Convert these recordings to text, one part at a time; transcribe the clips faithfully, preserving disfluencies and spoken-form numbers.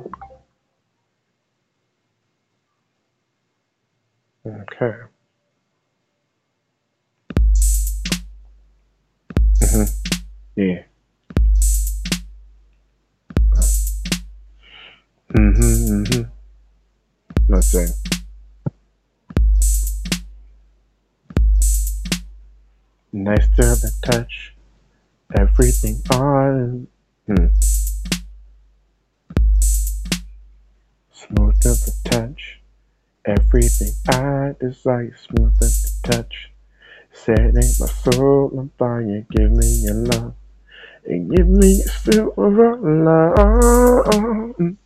Okay. Mm-hmm. Yeah. Mm-hmm. Mm-hmm. Let's see. Nice to have the touch. Everything on. Hmm. Smooth to the touch. Everything I desire. Smooth to the touch. Setting my soul on fire. Give me your love. And give me your silver love.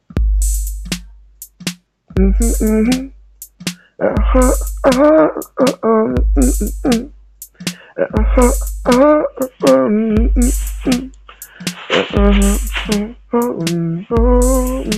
Mm-hmm, mm-hmm. Uh-huh, uh-huh, uh-huh, mm-hmm. Uh-huh, uh-huh, uh-huh, mm-hmm. Uh-huh, uh-huh,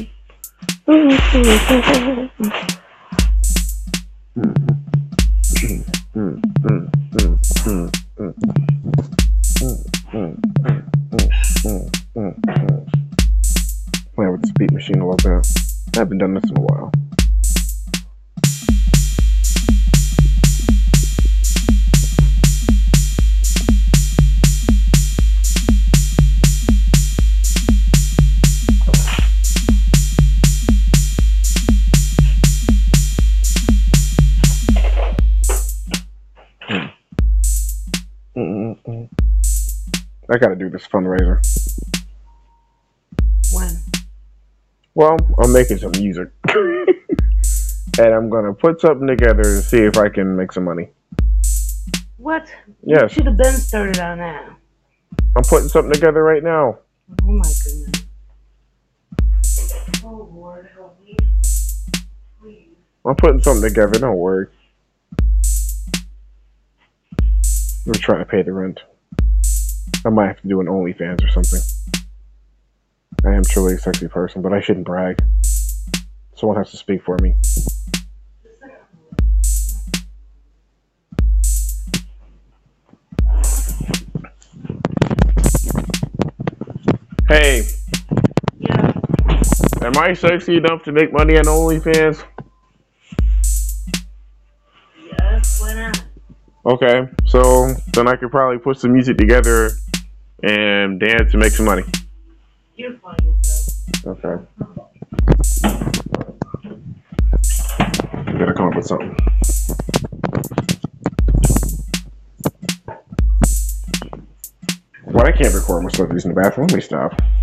playing with this beat machine a little bit. I haven't done this in a while. Mm-mm-mm. I gotta do this fundraiser. When? Well, I'm making some music. And I'm gonna put something together to see if I can make some money. What? Yes. You should have been started on that. I'm putting something together right now. Oh my goodness. Oh Lord, help me. Please. I'm putting something together, don't worry. We're trying to pay the rent. I might have to do an OnlyFans or something. I am truly a sexy person, but I shouldn't brag. Someone has to speak for me. Hey. Yeah. Am I sexy enough to make money on OnlyFans? Yes, why not? Okay, so then I could probably put some music together and dance and make some money. You're funny as hell. Okay. I gotta come up with something. What? I can't record myself using the bathroom. Let me stop.